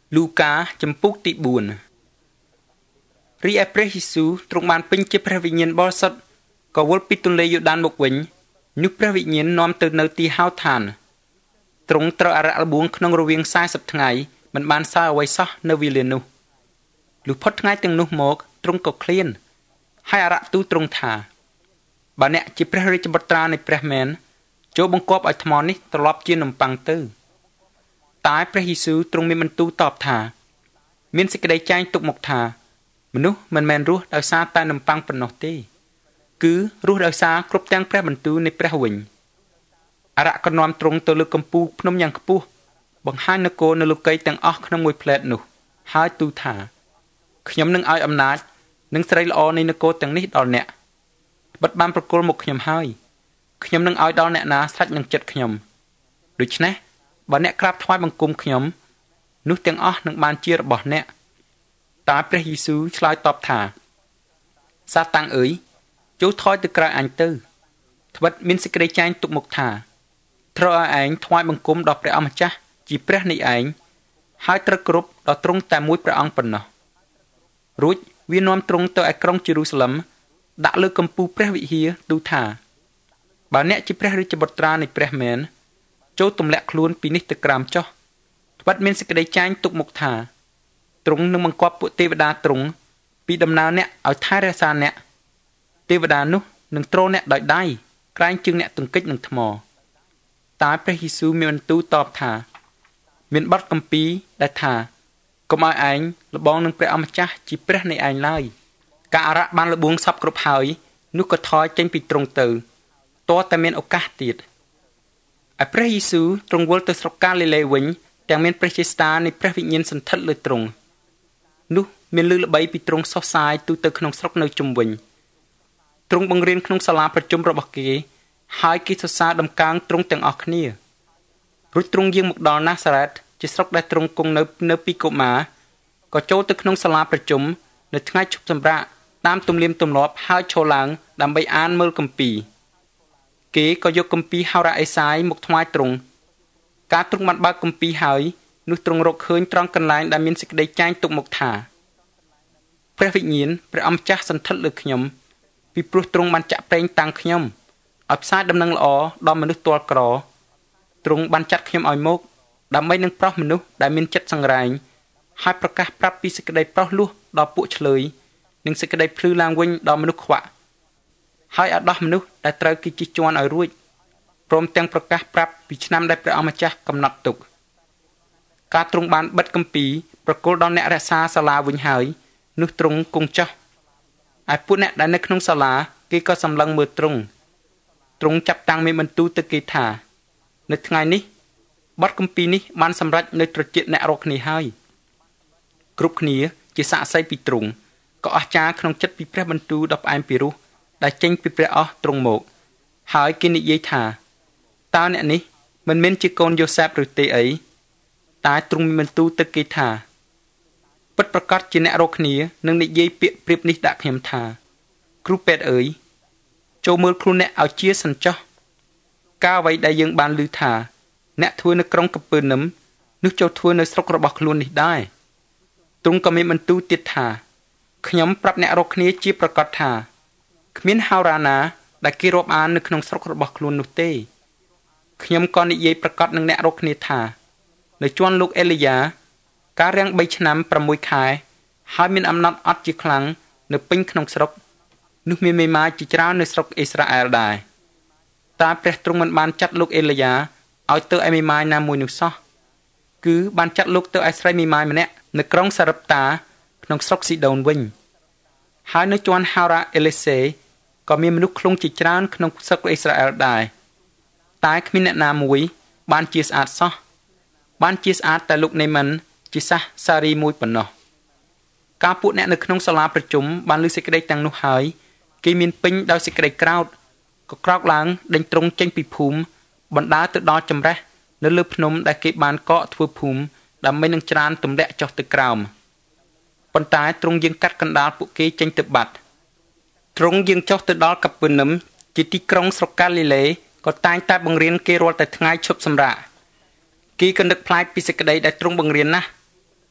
លូកាចំពុកទី4រីឯព្រះយេស៊ូវទ្រង់បានពេញជាព្រះវិញ្ញាណបរិសុទ្ធក៏វិលពីទន្លេយូដានមកវិញនោះព្រះវិញ្ញាណនាំទៅនៅទីហោឋានទ្រង់ត្រូវអារក្សល្បួងក្នុងរវាង40ថ្ងៃមិនបានសើអ្វីសោះនៅវេលានោះលុះផុតថ្ងៃទាំងនោះមកទ្រង់ក៏ឃ្លានហើយអារក្សទូលទ្រង់ថាបើអ្នកជាព្រះរាជបុត្រានៃព្រះមែនចូលបង្គាប់ឲ្យថ្មនេះត្រឡប់ជានំប៉័ងទៅតែព្រះយេស៊ូវទ្រង់មានបន្ទូលតបថាមានសេចក្តីចែងទុកមកថាមនុស្សមិនមែនរស់ដោយសារតែនំប៉័ងប៉ុណ្ណោះទេគឺរស់ដោយសារគ្រប់ទាំងព្រះបន្ទូលនៃព្រះវិញអារក្សក៏នាំទ្រង់ទៅលើកំពូលភ្នំយ៉ាងខ្ពស់បង្ហាញនគរនៅលោកីយ៍ទាំងអស់ក្នុងមួយផ្លែតនោះហើយទូលថាខ្ញុំនឹងឲ្យអំណាចនិងស្រីល្អនៃនគរទាំងនេះដល់អ្នកបិទបានប្រគល់មកខ្ញុំហើយខ្ញុំនឹងឲ្យដល់អ្នកណាស្រេចនឹងចិត្តខ្ញុំដូច្នេះបើអ្នកក្រាបថ្វាយបង្គំខ្ញុំនោះទាំងអស់នឹងបានជារបស់អ្នកតែព្រះយេស៊ូវឆ្លើយតបថាសាតាំងអើយចូលថយទៅក្រៅអញទៅត្បិតមានសេចក្តីចែងទុកមកថាត្រូវឲ្យឯងថ្វាយបង្គំដល់ព្រះអម្ចាស់ជាព្រះនៃឯងហើយត្រូវគោរពដល់ទ្រង់តែមួយព្រះអង្គប៉ុណ្ណោះរួចវានាំទ្រង់ទៅឯក្រុងយេរូសាឡិមដាក់លើកំពូលព្រះវិហារទូលថាបើអ្នកជាព្រះរាជបុត្រានៃព្រះមែនចូលទម្លាក់ខ្លួនពីនេះទៅក្រោមចុះត្បិតមានសេចក្តីចែងទុកមកថាទ្រង់នឹងបង្គាប់ពួកទេវតាទ្រង់ពីដំណើរអ្នកឲ្យថែរក្សាអ្នកទេវតានោះនឹងទ្រអ្នកដោយដៃក្រែងជើងអ្នកទង្គិចនឹងថ្មតែព្រះយេស៊ូវមានបន្ទូលតបថាមានបទគម្ពីរដែលថាកុំឲ្យឯងលបងនឹងព្រះអម្ចាស់ជាព្រះនៃឯងឡើយការអារក្សបានលបួងសពគ្រប់ហើយនោះក៏ថយចេញពីទ្រង់ទៅតើតែមានឱកាសទៀតឯព្រះយេស៊ូវទ្រង់វិលទៅស្រុកកាលីលេវិញទាំងមានព្រះជាស្តានៃព្រះវិញ្ញាណសន្ធិដ្ឋលើទ្រង់នោះមានឮល្បីពីទ្រង់សុសសាយទូទៅក្នុងស្រុកនៅជុំវិញទ្រង់បង្រៀនក្នុងសាលាប្រជុំរបស់គេហើយគេសរសើរដំកើងទ្រង់ទាំងអស់គ្នារួចទ្រង់យាងមកដល់ណាសារ៉េតជាស្រុកដែលទ្រង់គង់នៅពីកុមារក៏ចូលទៅក្នុងសាលាប្រជុំនៅថ្ងៃឈប់សម្រាកតាមទំនៀមទម្លាប់ហើយឈរឡើងដើម្បីអានមើលគម្ពីរគេក៏យកគម្ពីរហោរ៉ាអេសាយមកថ្វាយទ្រង់ការទ្រង់បានបើកគម្ពីរហើយនោះទ្រង់រកឃើញត្រង់កន្លែងដែលមានសេចក្តីចែងទុកមកថាព្រះវិញ្ញាណព្រះអម្ចាស់សន្ធិដ្ឋលើខ្ញុំពីព្រោះទ្រង់បានចាក់ប្រេងតាំងខ្ញុំឲ្យផ្សាយដំណឹងល្អដល់មនុស្សទាល់ក្រទ្រង់បានចាត់ខ្ញុំឲ្យមកដើម្បីនឹងប្រោសមនុស្សដែលមានចិត្តសង្រែងហើយប្រកាសប្រាប់ពីសេចក្តីប្រោសលោះដល់ពួកឆ្លើយនិងសេចក្តីភ្លឺឡើងវិញដល់មនុស្សខ្វាក់ហើយឲ្យដោះមនុស្សដែលត្រូវគេជិះជាន់ឲ្យរួចព្រមទាំងប្រកាសប្រាប់ពីឆ្នាំដែលព្រះអម្ចាស់កំណត់ទុកការទ្រង់បានបិទគម្ពីរប្រគល់ដល់អ្នករក្សាសាលាវិញហើយនោះទ្រង់គង់ចុះឯពួកអ្នកដែលនៅក្នុងសាលាគេក៏សម្លឹងមើលទ្រង់ចាប់តាំងមានបន្ទូលទៅគេថានៅថ្ងៃនេះបទគម្ពីរនេះបានសម្រេចនៅត្រចៀកអ្នករកគ្នាហើយគ្រប់គ្នាជាសាក្សីពីទ្រង់ក៏អស្ចារ្យក្នុងចិត្តពីព្រះបន្ទូលដ៏ផ្អែមពីរោះដែលចេញពីព្រះអស់ទ្រង់មកហើយគេនិយាយថាតើអ្នកនេះមិនមែនជាកូនយូសេបឬទេអីតែទ្រង់មានបន្ទូលទៅគេថាពិតប្រាកដជាអ្នករកគ្នានឹងនិយាយពាក្យប្រៀបនេះដាក់ខ្ញុំថាគ្រូពេទ្យអើយចូលមើលខ្លួនអ្នកឲ្យជាសិនចុះការអ្វីដែលយើងបានឮថាអ្នកធ្វើនៅក្រុងកាពឺនឹមនោះចូលធ្វើនៅស្រុករបស់ខ្លួននេះដែរទ្រង់ក៏មានបន្ទូលទៀតថាខ្ញុំប្រាប់អ្នករកគ្នាជាប្រកាសថាគ្មានហោរាណាដែលគេរាប់អាននៅក្នុងស្រុករបស់ខ្លួននោះទេខ្ញុំក៏និយាយប្រកាសនឹងអ្នករកគ្នាថានៅជាន់លោកអេលីយ៉ាការរាំង3ឆ្នាំ6ខែហើយមានអំណត់អត់ជាខ្លាំងនៅពេញក្នុងស្រុកនោះមានមេម៉ាយជាច្រើននៅស្រុកអ៊ីស្រាអែលដែរតែព្រះទ្រង់មិនបានចាត់លោកអេលីយ៉ាឲ្យទៅឯមេម៉ាយណាមួយនោះសោះគឺបានចាត់លោកទៅឯស្រីមេម៉ាយម្នាក់នៅក្រុងសារ៉ាប់តាក្នុងស្រុកស៊ីដូនវិញហើយនៅជាន់ហោរ៉ាអេលីសេក៏មានមនុស្សខ្លងជាច្រើនក្នុងស្រុកអ៊ីស្រាអែលដែរតែគ្មានអ្នកណាមួយបានជាស្អាតសោះបានជាស្អាតតែលោកនេមិនជាសះសារីមួយប៉ុណ្ណោះការពួកអ្នកនៅក្នុងសាលាប្រជុំបានលើសេចក្តីទាំងនោះហើយគេមានពេញដោយសេចក្តីក្រោធក៏ក្រោកឡើងដេញទ្រង់ចេញពីភូមិបណ្ដាលទៅដល់ចម្រេះនៅលើភ្នំដែលគេបានកកធ្វើភូមិដើម្បីនឹងច្រានទម្លាក់ចុះទៅក្រោមប៉ុន្តែទ្រង់យាងកាត់កណ្ដាលពួកគេចេញទៅបាត់ទ្រង់យាងចុះទៅដល់កាពឺនឹមជាទីក្រុងស្រុកកាលីលេក៏តែងតែបង្រៀនគេរាល់តែថ្ងៃឈប់សម្រាកគេក៏នឹកផ្លាយពីសេចក្តីដែលទ្រង់បង្រៀនណាស់ពី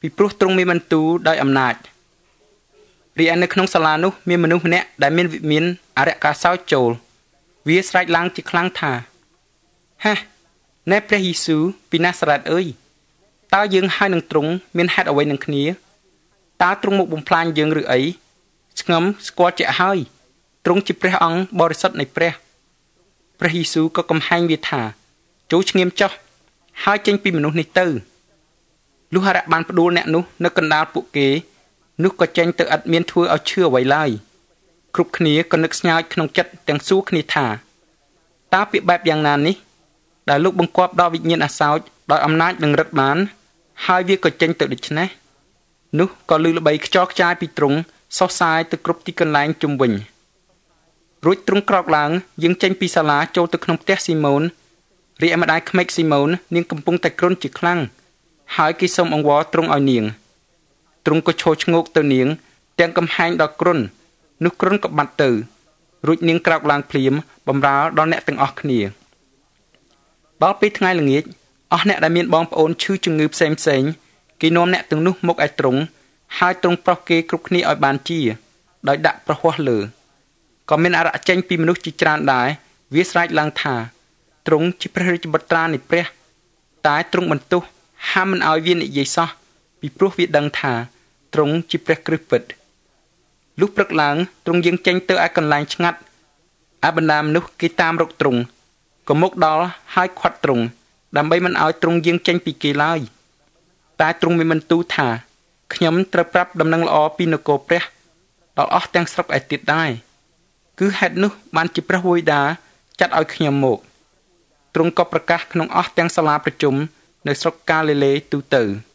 ពីព្រោះទ្រង់មានបន្ទូលដោយអំណាចរីឯនៅក្នុងសាលានោះមានមនុស្សម្នាក់ដែលមានវិមានអរិយកាសោចចូលវាស្រែកឡើងជាខ្លាំងថាហេណែព្រះយេស៊ូវពីណាសារ៉េតអើយតើយើងហើយនឹងទ្រង់មានហេតុអ្វីនឹងគ្នាតើទ្រង់មកបំផ្លាញយើងឬអីឆ្ងំស្គាល់ជាក់ហើយទ្រង់ជាព្រះអង្គបរិសុទ្ធនៃព្រះយេស៊ូវក៏កំហែងវាថាចូលឆ្ងៀមចុះហើយចេញពីមនុស្សនេះទៅលុះអរិយបានផ្ដួលអ្នកនោះនៅកណ្ដាលពួកគេនោះក៏ចេញទៅឥតមានធ្វើឲ្យឈឺអ្វីឡើយគ្រប់គ្នាក៏នឹកស្ញើចក្នុងចិត្តទាំងសួរគ្នាថាតើពាក្យបែបយ៉ាងណានេះដែលលោកបង្គាប់ដល់វិញ្ញាណអាសោចដោយអំណាចនឹងរឹតបានហើយវាក៏ចេញទៅដូច្នេះនោះក៏លឺល្បីខ្ចរខ្ចាយពីទ្រង់សោះសាយទៅគ្រប់ទីកន្លែងជុំវិញរួចទ្រង់ក្រោកឡើងយាងចេញពីសាលាចូលទៅក្នុងផ្ទះស៊ីម៉ូនរីឯម្ដាយក្មេកស៊ីម៉ូននាងកំពុងតែគ្រុនជាខ្លាំងហើយគេសូមអង្វរទ្រង់ឲ្យនាងទ្រង់ក៏ឈរឈ្ងោកទៅនាងទាំងកំហែងដល់គ្រុននោះគ្រុនក៏បាត់ទៅរួចនាងក្រោកឡើងភ្លាមបំរើដល់អ្នកទាំងអស់គ្នាដល់ពេលថ្ងៃល្ងាចអស់អ្នកដែលមានបងប្អូនឈឺជំងឺផ្សេងគេនាំអ្នកទាំងនោះមកឲ្យទ្រង់ហើយទ្រង់ប្រោសគេគ្រប់គ្នាឲ្យបានជាដោយដាក់ប្រហ័សលើក៏មានអរៈចេញពីមនុស្សជាច្រើនដែរវាស្រែកឡើងថាទ្រង់ជាព្រះរាជបុត្រានៃព្រះតែទ្រង់បន្ទោសហាមមិនឲ្យវានិយាយសោះពីព្រោះវាដឹងថាទ្រង់ជាព្រះគ្រិស្តពិតលុះព្រឹកឡើងទ្រង់យាងចេញទៅឯកន្លែងឆ្ងាត់ឯបណ្ដាមនុស្សគេតាមរកទ្រង់ក៏មកដល់ហើយខាត់ទ្រង់ដើម្បីមិនឲ្យទ្រង់យាងចេញពីគេឡើយតែទ្រង់មានបន្ទូលថាខ្ញុំត្រូវប្រាប់ដំណឹងល្អពីនគរព្រះដល់អស់ទាំងស្រុកឯទៀតដែរគឺហេតុនោះបានជាព្រះវេដាចាត់ឲ្យខ្ញុំមកទ្រង់ក៏ប្រកាសក្នុងអស់ទាំងសាលាប្រជុំនៅស្រុកកាលីលេទូទៅ